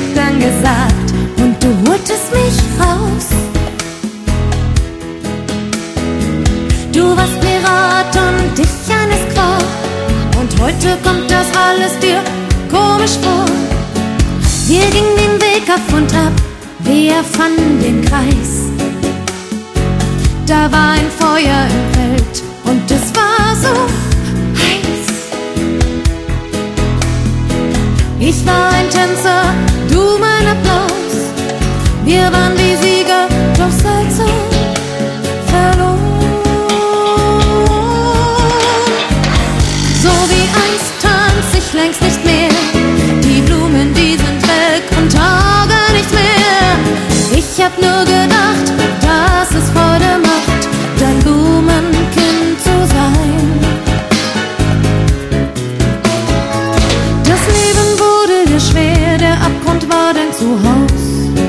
schüchtern gesagt und du holtest mich raus. Du warst Pirat und ich eine Squaw und heute kommt das alles dir komisch vor. Wir gingen den Weg auf und ab, wir fanden den Kreis. Da war ein Feuer im Feld und es war so heiß. Ich war ein Tänzer, du mein Applaus. Wir waren die Sieger, doch seltsam verloren. So wie einst tanz ich längst nicht mehr. Die Blumen, die sind weg und taugen nicht mehr. Ich hab nur gedacht, dass es Freude macht, dein Blumenkind zu sein. Das Leben wurde dir schwer, der Abgrund war dein Zuhause.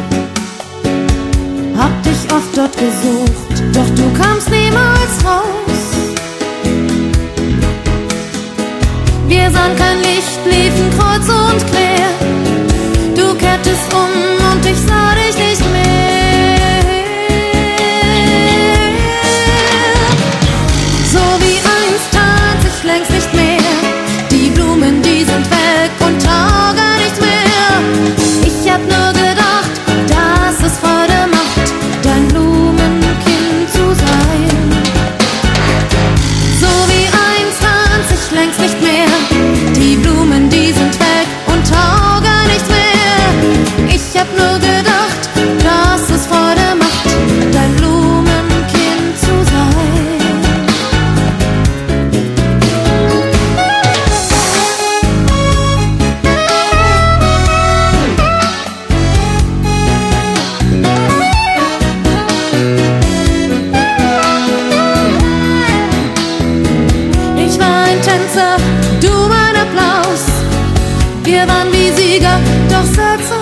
Hab dich oft dort gesucht, doch du kamst niemals raus. Wir sahen kein Licht, liefen kreuz und quer. Du kehrtest um und ich sah dich nicht mehr. So wie einst tanz ich längst nicht mehr. Die Blumen, die sind weg und taugen nicht mehr. Ich hab nur gedacht, dass es Freude macht, dein Blumenkind zu sein. So wie einst tanz ich längst nicht mehr. Die Blumen, die sind weg und taugen nicht mehr. Ich hab nur gedacht, dass es Freude macht, dein Blumenkind zu sein. Ich war ein Tänzer, du mein Applaus. Wir waren wie Sieger, doch seltsam